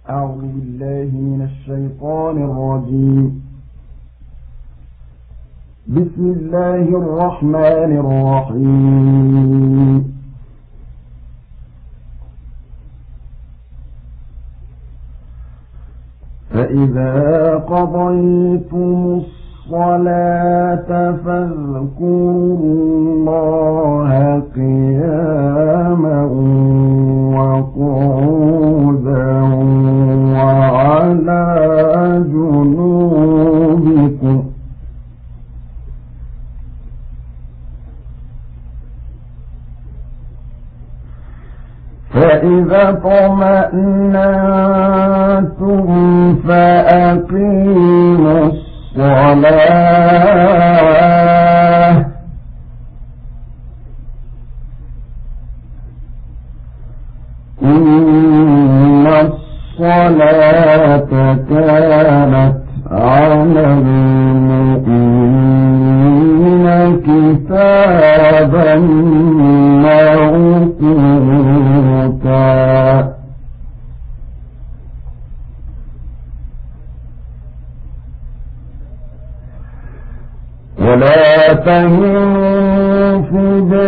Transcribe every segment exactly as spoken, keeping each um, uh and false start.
أعوذ بالله من الشيطان الرجيم. بسم الله الرحمن الرحيم. فإذا قضيتم الصلاة فاذكروا الله قياما وقعودا وعلى جنوبكم. فإذا اطمأننتم فأقيموا الصلاة إن الصلاة كانت على المؤمنين كتابا موقوتا. ولا تهنوا في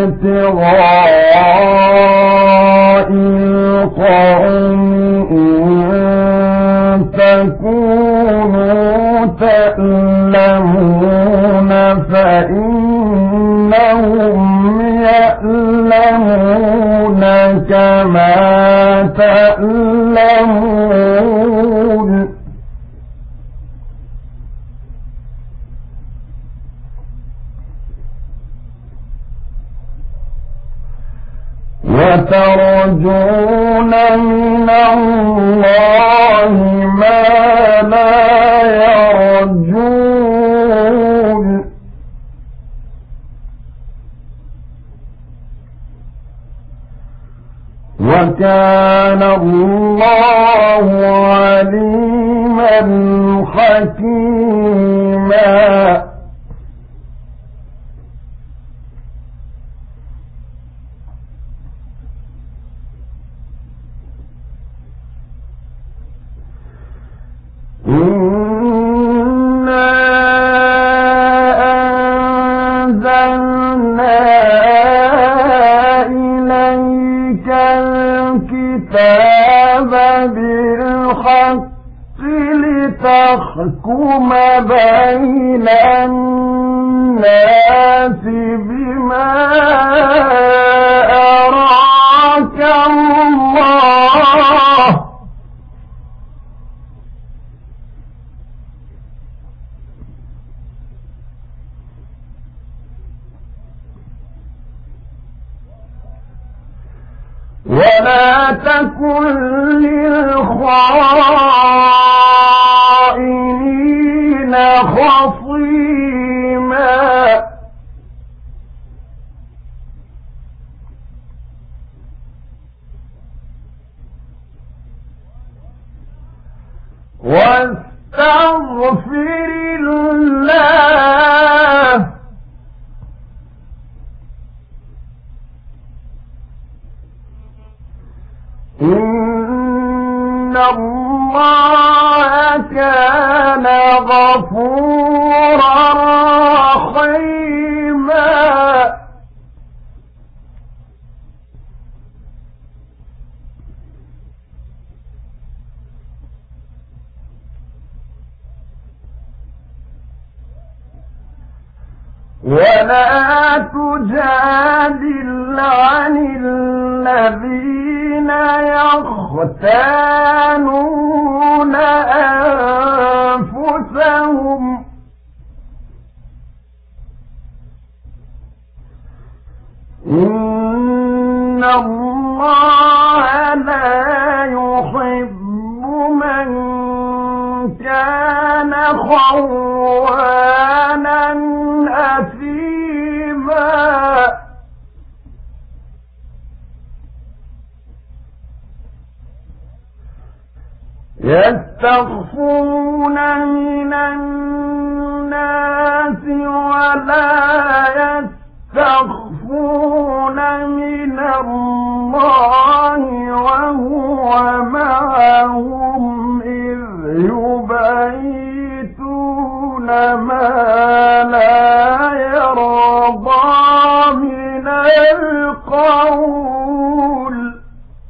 ابتغاء القوم إن تكونوا تألمون فإنهم يألمون كما تألمون. وترجون من الله ما لا يرجون. وكان الله عليما حكيما. إنا أنزلنا إليك الكتاب بالحق لتحكم بين الناس بما أراك الله. ولا تكن للخائنين خصيما. واستغفر الله إن الله كان غفورا رحيما. ولا تجادل عن الذين يختانون أنفسهم إن الله لا يحب من كان خوانا أثيما. يستخفون من الناس ولا يستخفون من الله وهو معهم ما لا يرضى من القول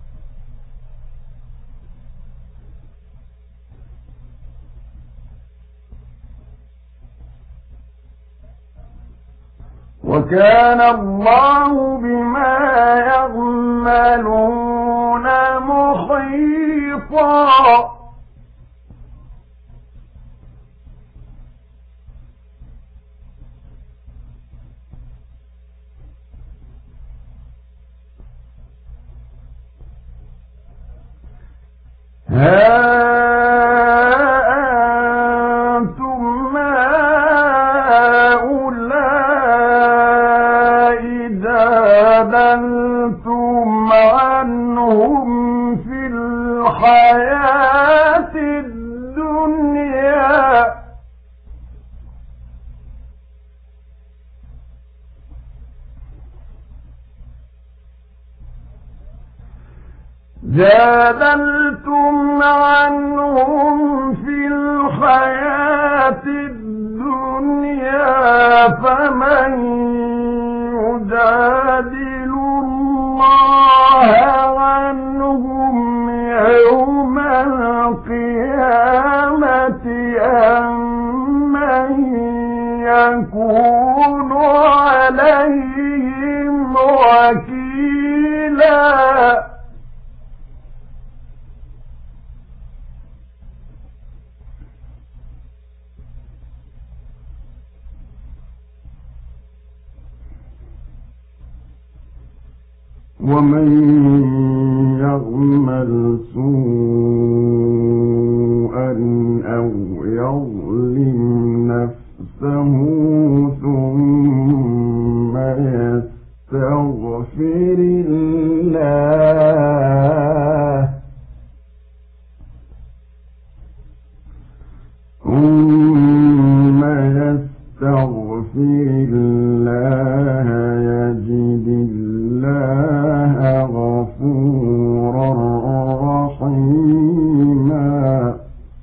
وكان الله بما يعملون محيطا. ها أنتم هؤلاء جادلتم عنهم في الحياة الدنيا جادلتم عنهم في الحياة الدنيا فمن يجادل الله عنهم يوم القيامة أم من يكون عليهم وكيلا. ومن يعمل سوءا أو يظلم نفسه ثم يستغفر الله ثم يستغفر الله يجد الله غفورا رحيما.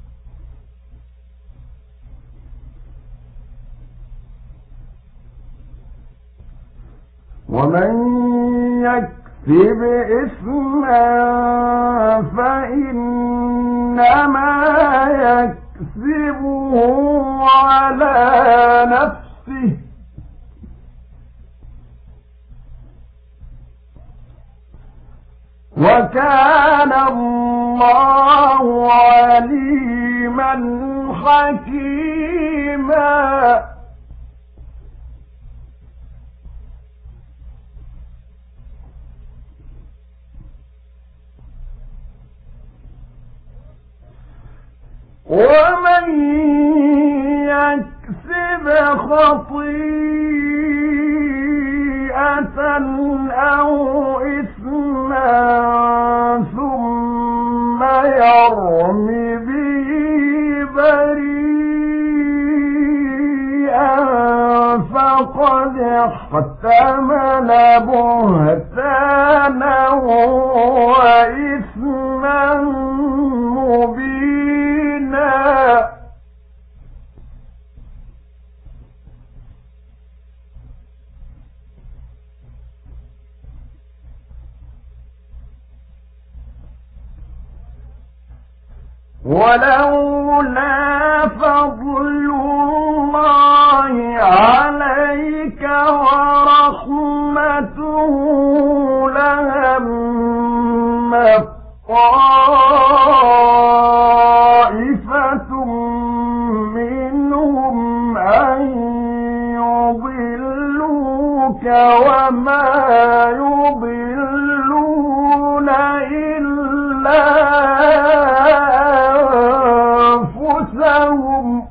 ومن يكسب إثما فإنما يكسبه على نفسه وكان الله عليما حكيما. ومن يكسب خطيئة أو إثما ثم يرم به بريئا فقد احتمل بهتانا وإثما مبينا. ولولا فضل الله عليك ورحمته لهم طائفة منهم أن يضلوك وما يضلون إلا أنفسهم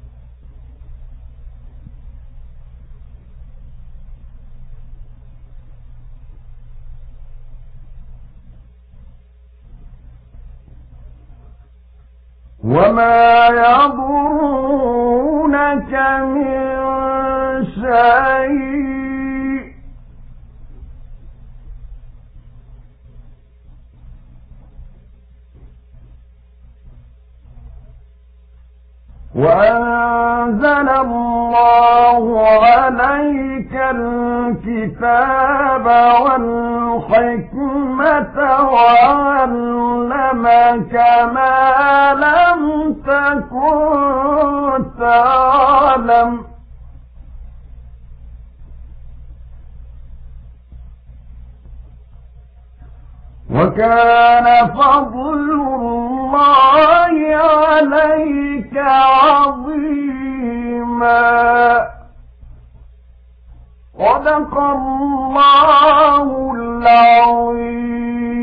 وما يضرونك من شيء وأن أنزل الله عليك الكتاب والحكمة وعلمك ما لم تكن تعلم وكان فضل الله عليك عظيما. صدق الله العظيم.